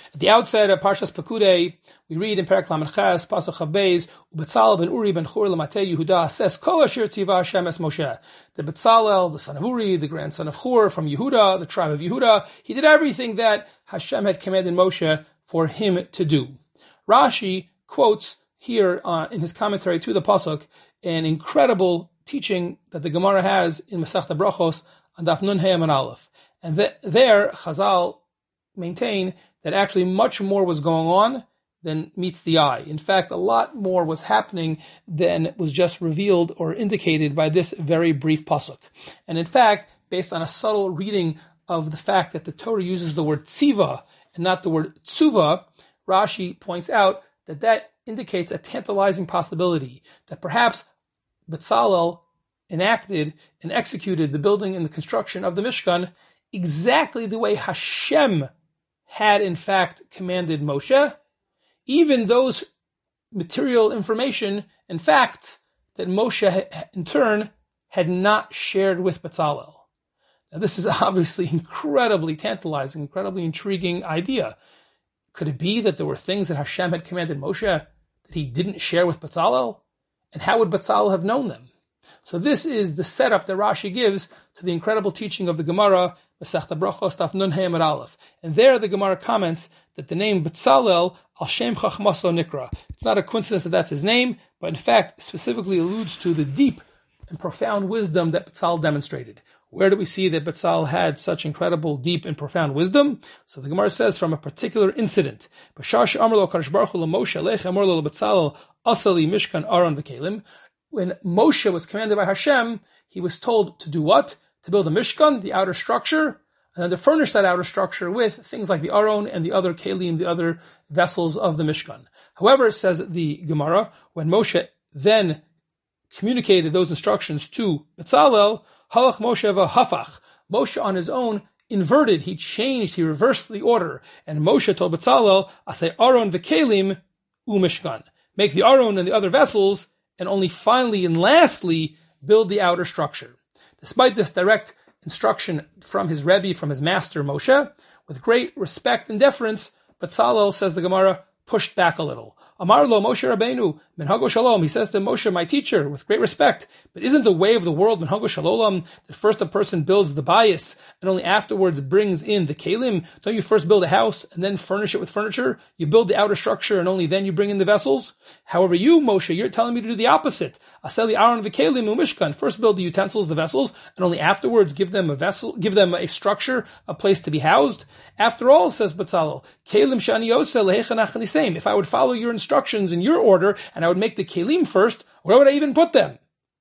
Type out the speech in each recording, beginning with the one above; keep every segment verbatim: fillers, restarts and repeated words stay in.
At the outset of Parshas Pekudei, we read in Perek Lamed Ches, Pasuk Chav Beis, Ubetzalel ben Uri ben Chur lematei Yehuda says Kol asher tziva Hashem es Moshe. The Betzalel, the son of Uri, the grandson of Chur from Yehuda, the tribe of Yehuda, he did everything that Hashem had commanded Moshe for him to do. Rashi quotes here uh, in his commentary to the Pasuk an incredible teaching that the Gemara has in Masechta Brachos on Daf Nun Hey Amud Aleph. And th- there, Chazal maintain that actually much more was going on than meets the eye. In fact, a lot more was happening than was just revealed or indicated by this very brief pasuk. And in fact, based on a subtle reading of the fact that the Torah uses the word tziva and not the word tzuva, Rashi points out that that indicates a tantalizing possibility that perhaps Betzalel enacted and executed the building and the construction of the Mishkan exactly the way Hashem had in fact commanded Moshe, even those material information and facts that Moshe in turn had not shared with Betzalel. Now this is obviously incredibly tantalizing, incredibly intriguing idea. Could it be that there were things that Hashem had commanded Moshe that he didn't share with Betzalel? And how would Betzalel have known them? So this is the setup that Rashi gives to the incredible teaching of the Gemara, Masechta Brachos, Daf Nun Hey Amud Aleph. And there the Gemara comments that the name Betzalel, Al Shem Chachmaso Nikra. It's not a coincidence that that's his name, but in fact specifically alludes to the deep and profound wisdom that Betzalel demonstrated. Where do we see that Betzalel had such incredible, deep, and profound wisdom? So the Gemara says from a particular incident. When Moshe was commanded by Hashem, he was told to do what? To build a Mishkan, the outer structure, and then to furnish that outer structure with things like the Aron and the other Kelim, the other vessels of the Mishkan. However, says the Gemara, when Moshe then communicated those instructions to Betzalel, Halach Moshe v'hafach. Moshe on his own inverted, he changed, he reversed the order. And Moshe told Betzalel, Asay Aron v'kelim u'mishkan. Make the Aron and the other vessels, and only finally and lastly build the outer structure. Despite this direct instruction from his Rebbe, from his master Moshe, with great respect and deference, Betzalel, says the Gemara, pushed back a little. Amar lo Moshe Rabbeinu, Minhago Shalom. He says to Moshe, my teacher, with great respect, but isn't the way of the world, Minhago Shalom, that first a person builds the bias and only afterwards brings in the kelim? Don't you first build a house and then furnish it with furniture? You build the outer structure and only then you bring in the vessels? However, you, Moshe, you're telling me to do the opposite. Aseli Aaron v'kelim u'mishkan. First build the utensils, the vessels, and only afterwards give them a vessel, give them a structure, a place to be housed. After all, says Betzalel, kelim shani yoseh lehechan achnisem. If I would follow your instructions in your order, and I would make the kelim first, where would I even put them?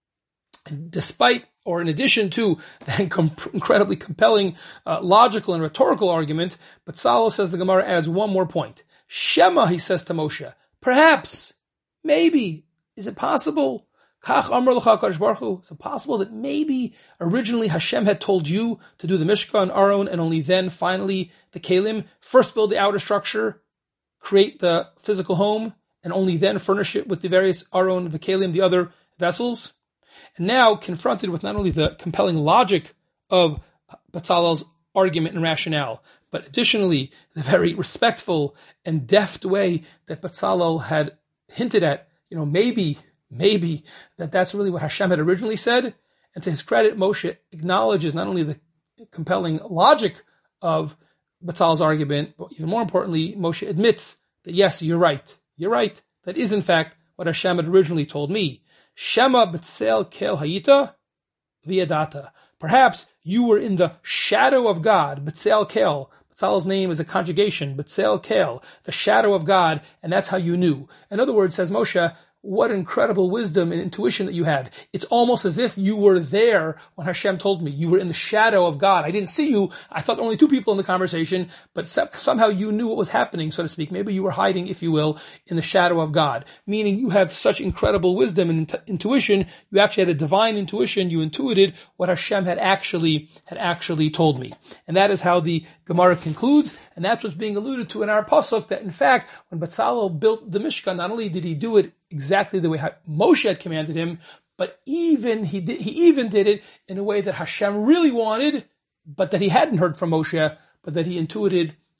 And despite, or in addition to the incredibly compelling uh, logical and rhetorical argument, Betzalel, says the Gemara, adds one more point. Shema, he says to Moshe, perhaps, maybe, is it possible? Kach amar l'cha HaKadosh Baruch Hu. Is it possible that maybe originally Hashem had told you to do the Mishkan, Aron, and only then finally the kelim? First build the outer structure, create the physical home, and only then furnish it with the various Aron, V'kelim, the other vessels. And now, confronted with not only the compelling logic of Betzalel's argument and rationale, but additionally the very respectful and deft way that Betzalel had hinted at, you know, maybe, maybe that that's really what Hashem had originally said. And to his credit, Moshe acknowledges not only the compelling logic of Betzalel's argument, but even more importantly, Moshe admits that yes, you're right. You're right. That is in fact what Hashem had originally told me. Shema Betzel Kel Hayita V'yadata. Perhaps you were in the shadow of God, Betzel Kel. Betzalel's name is a conjugation, Betzel Kel, the shadow of God, and that's how you knew. In other words, says Moshe, what incredible wisdom and intuition that you have. It's almost as if you were there when Hashem told me. You were in the shadow of God. I didn't see you. I thought there were only two people in the conversation, but somehow you knew what was happening, so to speak. Maybe you were hiding, if you will, in the shadow of God. Meaning you have such incredible wisdom and int- intuition. You actually had a divine intuition. You intuited what Hashem had actually, had actually told me. And that is how the Gemara concludes. And that's what's being alluded to in our pasuk, that in fact, when Betzalel built the Mishkan, not only did he do it exactly the way Moshe had commanded him, but even he did, he even did it in a way that Hashem really wanted, but that he hadn't heard from Moshe, but that he intuited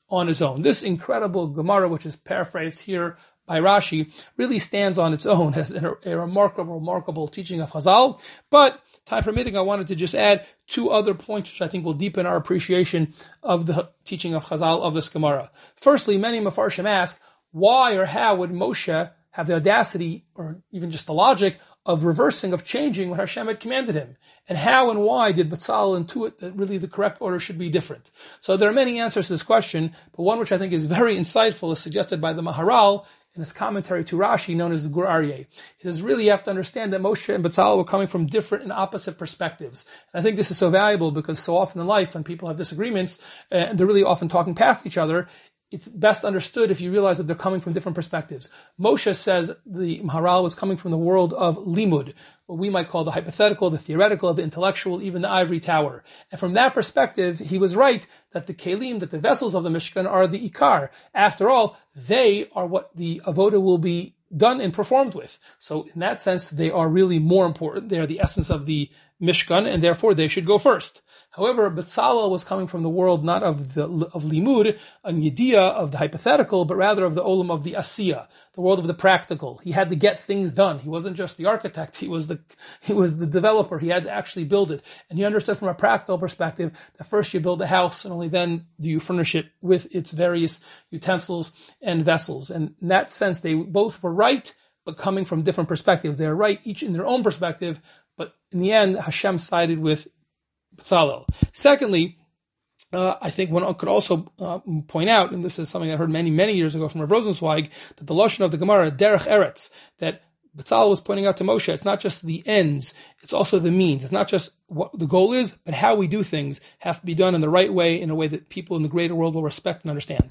on his own. This incredible Gemara, which is paraphrased here by Rashi, really stands on its own as a, a remarkable, remarkable teaching of Chazal. But time permitting, I wanted to just add two other points which I think will deepen our appreciation of the teaching of Chazal of this Gemara. Firstly, many Mefarshim ask, why or how would Moshe have the audacity, or even just the logic, of reversing, of changing what Hashem had commanded him? And how and why did Betzalel intuit that really the correct order should be different? So there are many answers to this question, but one which I think is very insightful is suggested by the Maharal in his commentary to Rashi, known as the Gur Aryeh. He says, really you have to understand that Moshe and Betzalel were coming from different and opposite perspectives. And I think this is so valuable because so often in life, when people have disagreements, uh, and they're really often talking past each other, it's best understood if you realize that they're coming from different perspectives. Moshe says the Maharal was coming from the world of limud, what we might call the hypothetical, the theoretical, the intellectual, even the ivory tower. And from that perspective, he was right that the kelim, that the vessels of the Mishkan are the ikar. After all, they are what the avoda will be done and performed with. So in that sense, they are really more important. They are the essence of the Mishkan, and therefore they should go first. However, Betzalel was coming from the world not of the of limud, an yediyah of the hypothetical, but rather of the olam of the asiyah, the world of the practical. He had to get things done. He wasn't just the architect; he was the he was the developer. He had to actually build it, and he understood from a practical perspective that first you build a house, and only then do you furnish it with its various utensils and vessels. And in that sense, they both were right, but coming from different perspectives. They are right each in their own perspective, but in the end, Hashem sided with Betzalel. Secondly, uh, I think one could also uh, point out, and this is something I heard many, many years ago from Rav Rosenzweig, that the lashon of the Gemara, derech eretz, that Betzalel was pointing out to Moshe, it's not just the ends, it's also the means. It's not just what the goal is, but how we do things have to be done in the right way, in a way that people in the greater world will respect and understand.